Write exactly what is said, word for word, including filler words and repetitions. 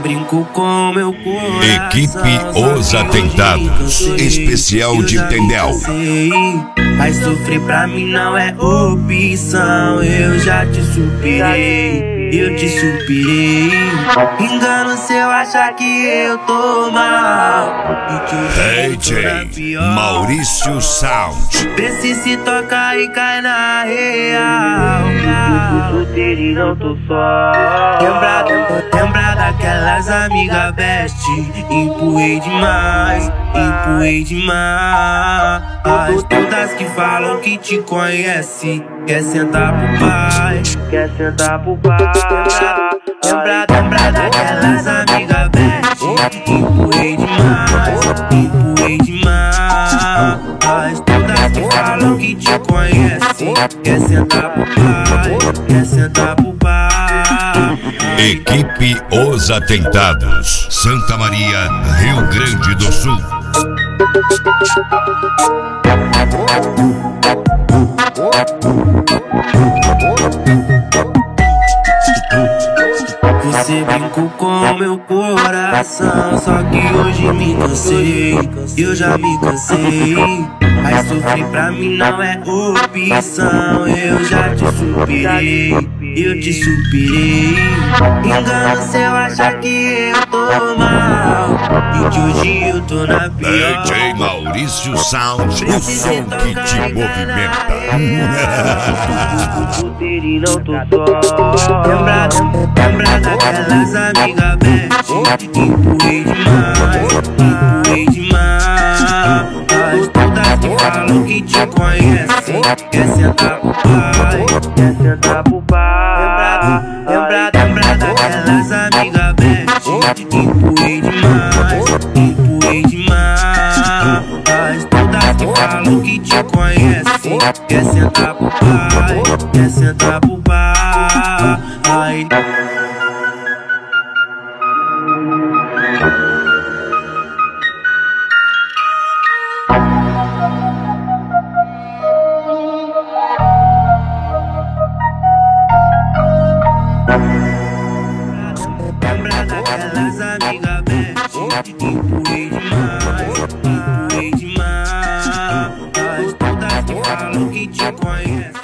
brincou com meu coração. Equipe Os Atentados, especial de Tendel. Mas sofrer pra mim não é opção. Eu já te superei, eu te superei. Engano se eu achar que eu tô mal e que D J Maurício Sound. vê se se toca e cai na real. Solteiro e não tô só. Lembra, lembra daquelas amigas best. Empurrei demais, empurrei demais. Todas que falam que te conhece, quer sentar pro pai, quer sentar pro pai. Lembra, lembra daquelas amigas best. Empurrei demais, empurrei demais. Todas que falam que te conhece, quer sentar pro pai, quer sentar pro pai. Equipe Os Atentados, Santa Maria, Rio Grande do Sul. Você brincou com meu coração, só que hoje me cansei, eu já me cansei. Mas sofrer pra mim não é opção. Eu já te superei, eu te superei. Engano se eu achar que eu tô mal e que hoje eu tô na pior. D J Maurício Sound, o som que te movimenta. Solteiro e não tô só. Lembra, lembra daquelas amigas best. Empurrei demais, empurrei demais. Todas que falam que te conhece, quer sentar pro pai, quer sentar pro pai. Lembra, lembra daquelas amigas best. Empurrei demais, empurrei demais. Todas que falam que te conhece, quer sentar pro pai, quer sentar pro pai. Lembra daquelas amigas best.